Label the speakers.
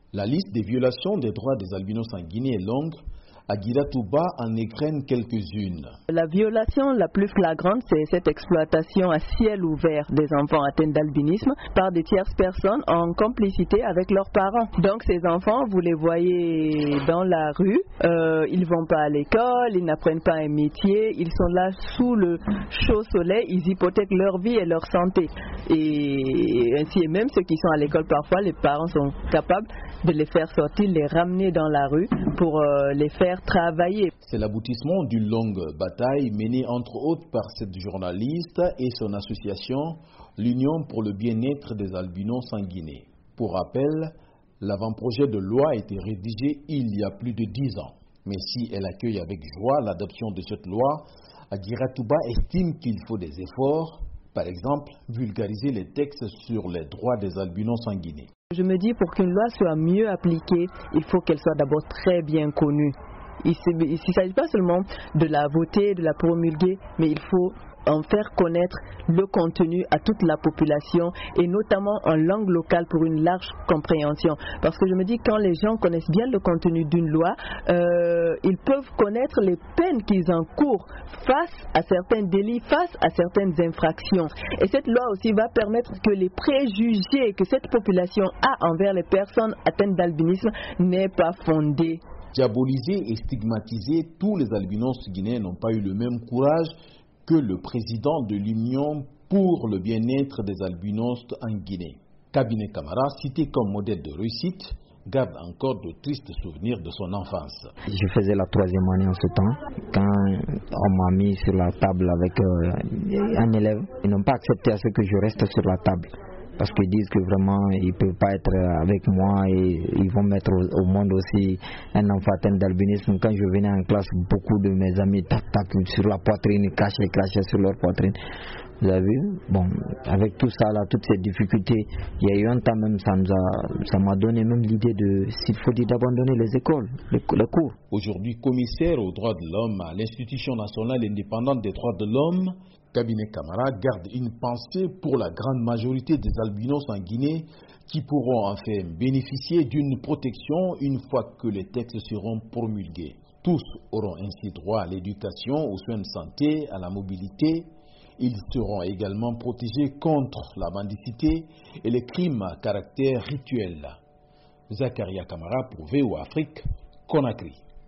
Speaker 1: La liste des violations des droits des albinos en Guinée est longue. Aguila Touba en égrène quelques-unes.
Speaker 2: La violation la plus flagrante, c'est cette exploitation à ciel ouvert des enfants atteints d'albinisme par des tierces personnes en complicité avec leurs parents. Donc ces enfants, vous les voyez dans la rue, ils ne vont pas à l'école, ils n'apprennent pas un métier, ils sont là sous le chaud soleil, ils hypothèquent leur vie et leur santé. Et ainsi, et même ceux qui sont à l'école, parfois les parents sont capables de les faire sortir, les ramener dans la rue pour les faire travailler.
Speaker 1: C'est l'aboutissement d'une longue bataille menée entre autres par cette journaliste et son association, l'Union pour le bien-être des albinos en Guinée. Pour rappel, l'avant-projet de loi a été rédigé il y a plus de 10 ans. Mais si elle accueille avec joie l'adoption de cette loi, Aguila Touba estime qu'il faut des efforts, par exemple, vulgariser les textes sur les droits des albinos en Guinée.
Speaker 2: Je me dis, pour qu'une loi soit mieux appliquée, il faut qu'elle soit d'abord très bien connue. Il ne s'agit pas seulement de la voter, de la promulguer, mais il faut en faire connaître le contenu à toute la population et notamment en langue locale pour une large compréhension. Parce que je me dis, quand les gens connaissent bien le contenu d'une loi, ils peuvent connaître les peines qu'ils encourent face à certains délits, face à certaines infractions. Et cette loi aussi va permettre que les préjugés que cette population a envers les personnes atteintes d'albinisme n'est pas fondé.
Speaker 1: Diabolisés et stigmatisés, tous les albinos guinéens n'ont pas eu le même courage que le président de l'Union pour le bien-être des albinos en Guinée. Kabine Camara, cité comme modèle de réussite, garde encore de tristes souvenirs de son enfance.
Speaker 3: Je faisais la 3e année en ce temps. Quand on m'a mis sur la table avec un élève, ils n'ont pas accepté à ce que je reste sur la table. Parce qu'ils disent que vraiment ils ne peuvent pas être avec moi et ils vont mettre au monde aussi un enfant atteint d'albinisme. Quand je venais en classe, beaucoup de mes amis tac sur la poitrine, ils crachaient sur leur poitrine. Vous avez vu? Bon, avec tout ça là, toutes ces difficultés, il y a eu un temps même, ça m'a donné même l'idée de, s'il faut dire, d'abandonner les écoles, les cours.
Speaker 1: Aujourd'hui commissaire aux droits de l'homme à l'Institution nationale indépendante des droits de l'homme, Kabine Camara garde une pensée pour la grande majorité des albinos en Guinée qui pourront enfin bénéficier d'une protection une fois que les textes seront promulgués. Tous auront ainsi droit à l'éducation, aux soins de santé, à la mobilité. Ils seront également protégés contre la mendicité et les crimes à caractère rituel. Zakaria Camara pour VOA Afrique, Conakry.